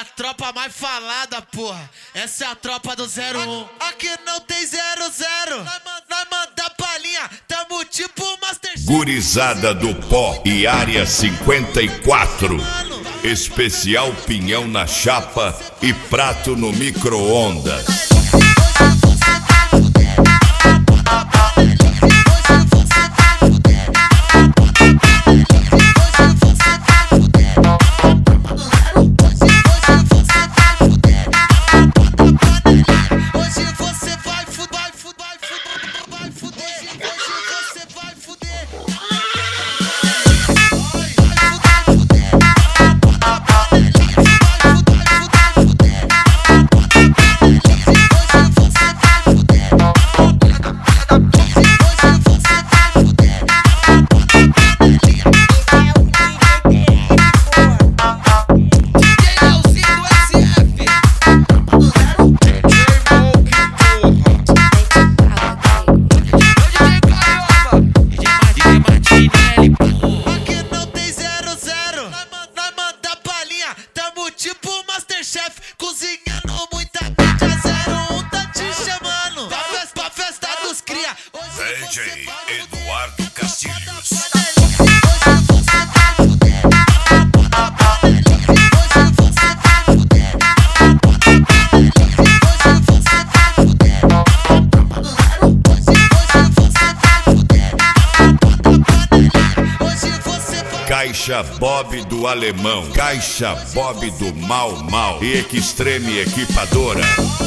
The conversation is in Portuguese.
a tropa mais falada, porra. Essa é a tropa do 01. Aqui não tem 00. Nós manda palhinha, tamo tipo Masterchef. Gurizada do Pó e Área 54. Especial pinhão na chapa e prato no micro-ondas. Tipo Masterchef, cozinhando muita pizza. 01 tá te chamando pra festa dos cria. DJ Eduardo Castilhos. Caixa Bob do Alemão, Caixa Bob do Mal Mal e Extreme Equipadora.